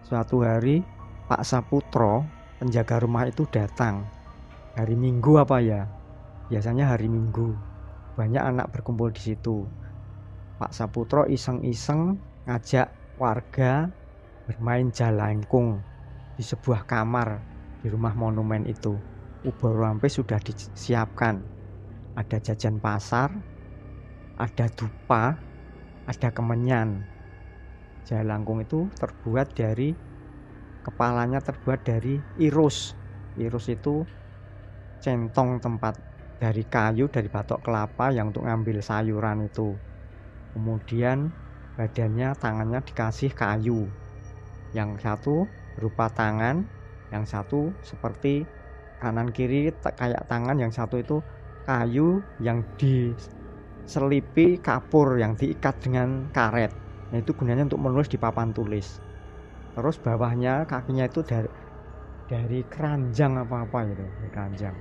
Suatu hari Pak Saputro, penjaga rumah itu datang. Hari Minggu apa ya? Biasanya hari Minggu. Banyak anak berkumpul di situ. Pak Saputro iseng-iseng ngajak warga bermain jalangkung di sebuah kamar di rumah monumen itu. Ubur lampe sudah disiapkan. Ada jajan pasar, ada dupa, ada kemenyan. Jalangkung itu kepalanya terbuat dari irus. Irus itu centong tempat dari kayu, dari batok kelapa yang untuk ngambil sayuran itu. Kemudian badannya, tangannya dikasih kayu. Yang satu berupa tangan, yang satu seperti kanan kiri kayak tangan, yang satu itu kayu yang diselipi kapur yang diikat dengan karet. Nah, itu gunanya untuk menulis di papan tulis. Terus bawahnya kakinya itu dari keranjang apa-apa gitu, dari keranjang.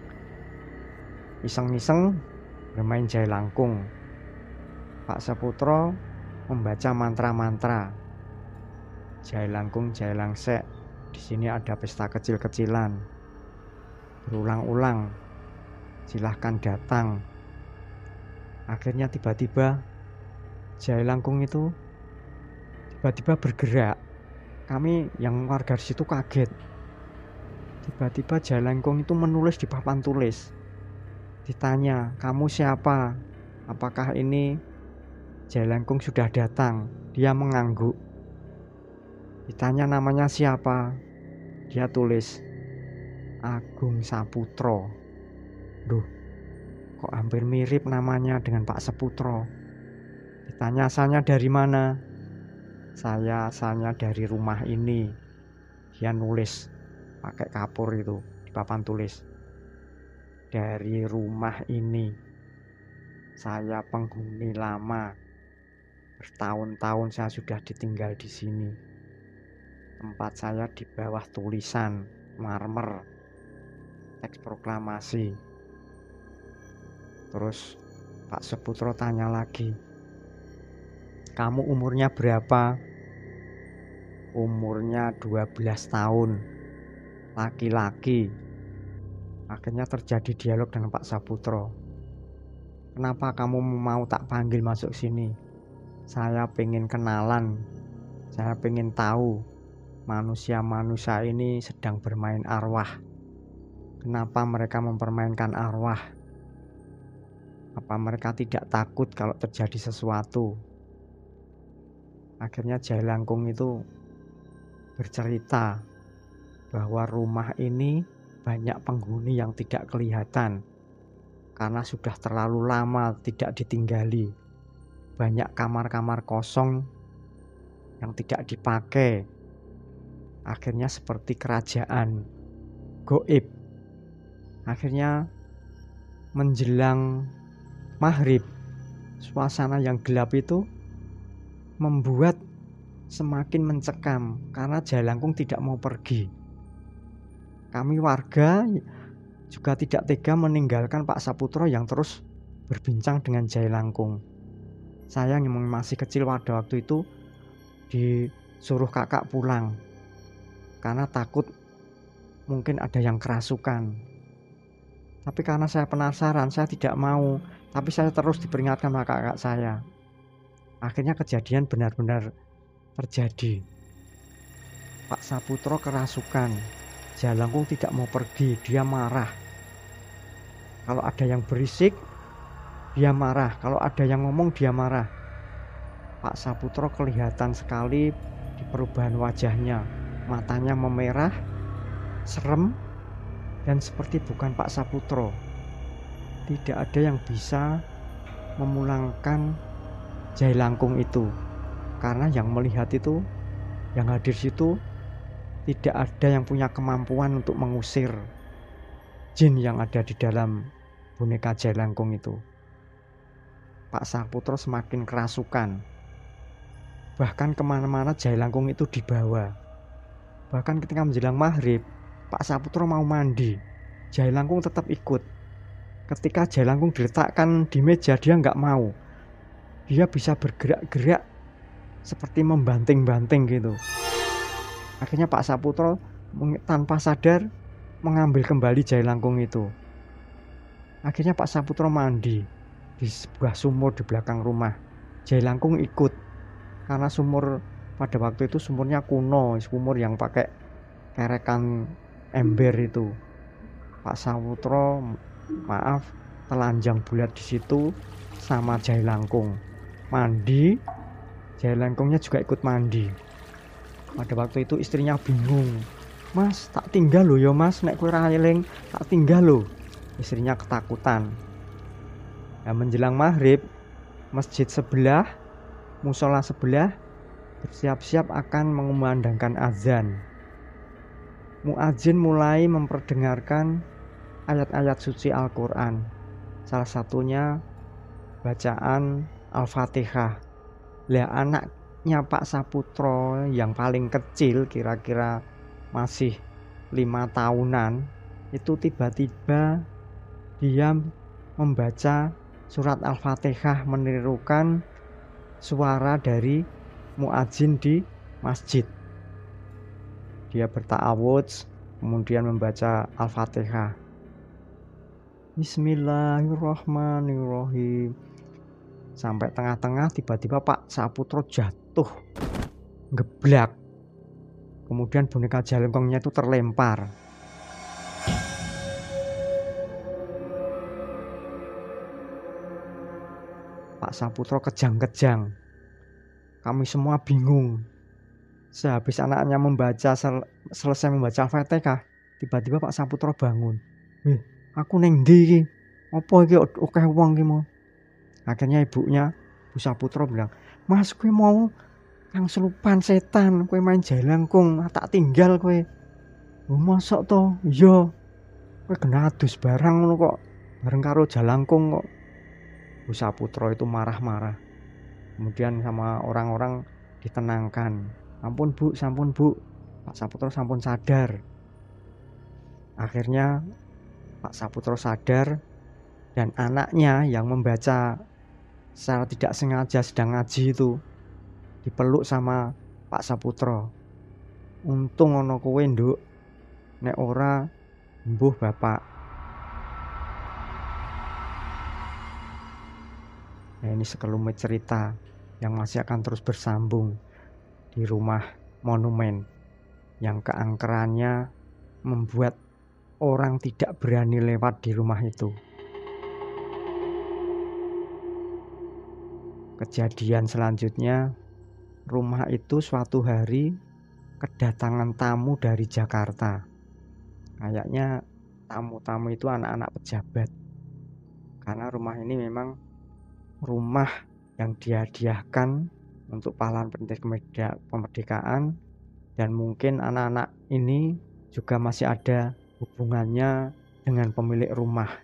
Iseng-iseng bermain jalangkung. Pak Saputro membaca mantra-mantra. Jalangkung jalangsek. Di sini ada pesta kecil-kecilan. Berulang-ulang. Silahkan datang. Akhirnya tiba-tiba jalangkung itu tiba-tiba bergerak. Kami yang warga di situ kaget. Tiba-tiba jalangkung itu menulis di papan tulis. Ditanya, "Kamu siapa? Apakah ini jalangkung sudah datang?" Dia mengangguk. Ditanya namanya siapa? Dia tulis, "Agung Saputro." Duh, kok hampir mirip namanya dengan Pak Saputro. Ditanya asalnya dari mana? "Saya asalnya dari rumah ini." Dia nulis pakai kapur itu di papan tulis, "Dari rumah ini. Saya penghuni lama. Bertahun-tahun saya sudah ditinggal di sini. Tempat saya di bawah tulisan marmer, teks proklamasi." Terus Pak Saputro tanya lagi, "Kamu umurnya berapa?" "Umurnya 12 tahun. Laki-laki." Akhirnya terjadi dialog dengan Pak Saputro. "Kenapa kamu mau tak panggil masuk sini?" "Saya pengen kenalan. Saya pengen tahu manusia-manusia ini sedang bermain arwah. Kenapa mereka mempermainkan arwah? Apa mereka tidak takut kalau terjadi sesuatu?" Akhirnya jalangkung itu bercerita bahwa rumah ini banyak penghuni yang tidak kelihatan karena sudah terlalu lama tidak ditinggali. Banyak kamar-kamar kosong yang tidak dipakai. Akhirnya seperti kerajaan goib. Akhirnya menjelang maghrib, suasana yang gelap itu membuat semakin mencekam karena jalangkung tidak mau pergi. Kami warga juga tidak tega meninggalkan Pak Saputro yang terus berbincang dengan jalangkung. Saya yang masih kecil pada waktu itu disuruh kakak pulang karena takut mungkin ada yang kerasukan. Tapi karena saya penasaran, saya tidak mau. Tapi saya terus diperingatkan sama kakak saya. Akhirnya kejadian benar-benar terjadi. Pak Saputro kerasukan. Jalangkung tidak mau pergi, dia marah. Kalau ada yang berisik, dia marah. Kalau ada yang ngomong, dia marah. Pak Saputro kelihatan sekali di perubahan wajahnya. Matanya memerah, serem, dan seperti bukan Pak Saputro. Tidak ada yang bisa memulangkan jalangkung itu. Karena yang melihat itu, yang hadir situ, tidak ada yang punya kemampuan untuk mengusir jin yang ada di dalam boneka jalangkung itu. Pak Saputro semakin kerasukan. Bahkan kemana-mana jalangkung itu dibawa. Bahkan ketika menjelang maghrib, Pak Saputro mau mandi, jalangkung tetap ikut. Ketika jalangkung diletakkan di meja, dia nggak mau. Dia bisa bergerak-gerak seperti membanting-banting gitu. Akhirnya Pak Saputro tanpa sadar mengambil kembali jailangkung itu. Akhirnya Pak Saputro mandi di sebuah sumur di belakang rumah. Jailangkung ikut, karena sumur pada waktu itu sumurnya kuno, sumur yang pakai kerekan ember itu. Pak Saputro telanjang bulat di situ sama jailangkung. Mandi, jailangkungnya juga ikut mandi. Pada waktu itu istrinya bingung. Mas, tak tinggal lo ya mas, nek kowe ra eling, tak tinggal lo. Istrinya ketakutan. Nah, menjelang maghrib, masjid sebelah, musola sebelah bersiap-siap akan mengumandangkan azan. Muadzin mulai memperdengarkan ayat-ayat suci Al-Quran. Salah satunya bacaan Al-Fatihah. Lah anaknya Pak Saputro yang paling kecil, kira-kira masih 5 tahunan, itu tiba-tiba dia membaca surat Al-Fatihah menirukan suara dari muadzin di masjid. Dia berta'awudz, kemudian membaca Al-Fatihah. Bismillahirrahmanirrahim. Sampai tengah-tengah tiba-tiba Pak Saputro jatuh, geblak. Kemudian boneka jailangkungnya itu terlempar. Pak Saputro kejang-kejang. Kami semua bingung. Sehabis anaknya selesai membaca Al-Fatihah, tiba-tiba Pak Saputro bangun. Aku neng ndi iki? Apa iki akeh wong iki mau? Akhirnya ibunya Bu Saputro bilang, "Mas, kowe mau kang selupan setan, kowe main jailangkung, tak tinggal kowe." "Oh, mosok to?" "Iya. Kowe kena adus barang ngono kok, bareng karo jalangkung kok." Bu Saputro itu marah-marah. Kemudian sama orang-orang ditenangkan. Sampun bu, Pak Saputro sampun sadar. Akhirnya Pak Saputro sadar dan anaknya yang membaca secara tidak sengaja sedang ngaji itu dipeluk sama Pak Saputro. "Untung ono kowe nduk, nek ora mbuh bapak." Nah, ini sekelumit cerita yang masih akan terus bersambung di rumah monumen yang keangkerannya membuat orang tidak berani lewat di rumah itu. Kejadian selanjutnya, rumah itu suatu hari kedatangan tamu dari Jakarta. Kayaknya tamu-tamu itu anak-anak pejabat. Karena rumah ini memang rumah yang dihadiahkan untuk pahlawan kemerdekaan, dan mungkin anak-anak ini juga masih ada hubungannya dengan pemilik rumah